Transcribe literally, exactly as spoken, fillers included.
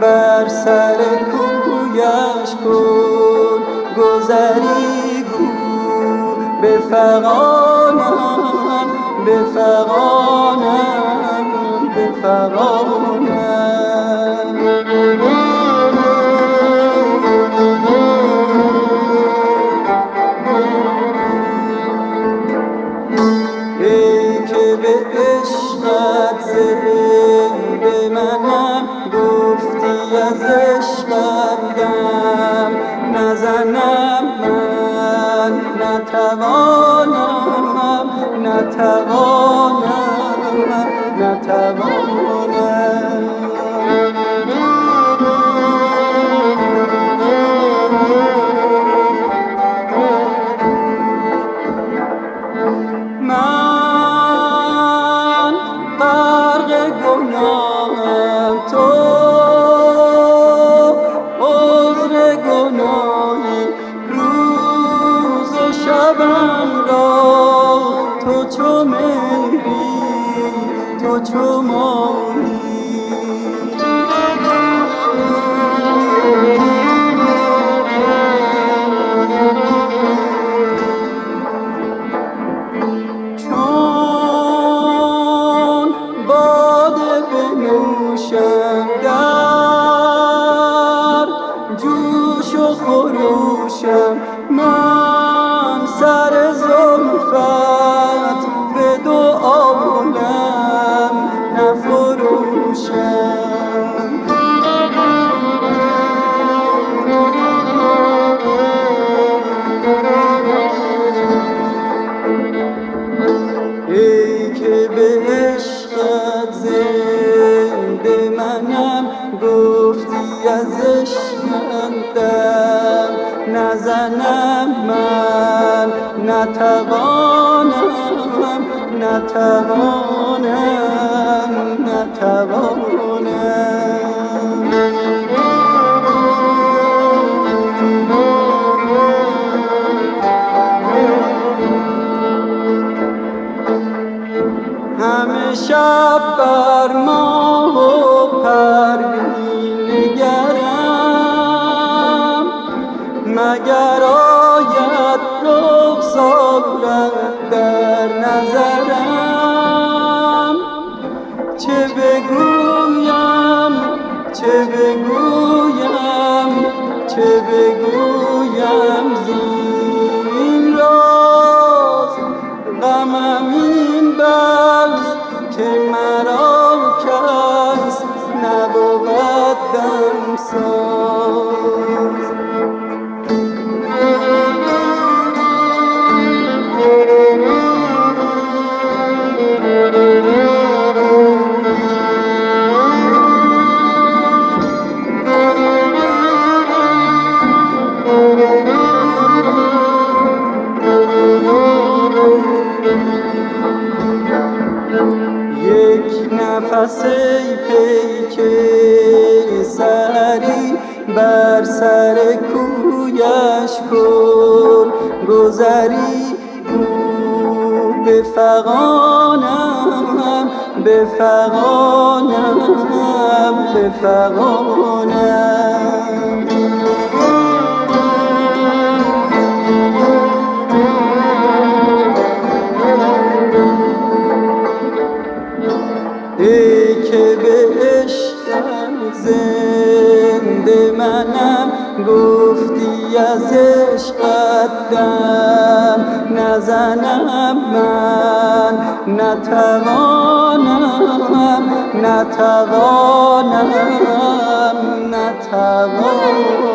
بر سر کویش کن گذری گو بفغانم بفغانم بفغانم ای که به عشقت زنده منم گفتی از عشقت دم نزنم من نتوانم نتوانم نتوانم من غرق گناهم تو عذر گناهی روز و شبم را تو چو مهری تو چو ماهی در جوش و خروشم من سر زلفت به دو عالم نفروشم ای که به عشقت زنده منم گفتی از عشقت دم نزنم من نتوانم نتوانم نتوانم همه شب بر ماه و پروین نگرم مگر آید رخسارت در نظرم چه بگویم چه بگویم چه بگویم زین راز غمم این بس که مرا کس نبود دمساز یک نفس ای پیک سری بر سر کویش کن گذری گو بفغانم بفغانم بفغانم ای که به عشقم زنده منم گفتی از عشقت دم نزنم من نتوانم نتوانم نتوانم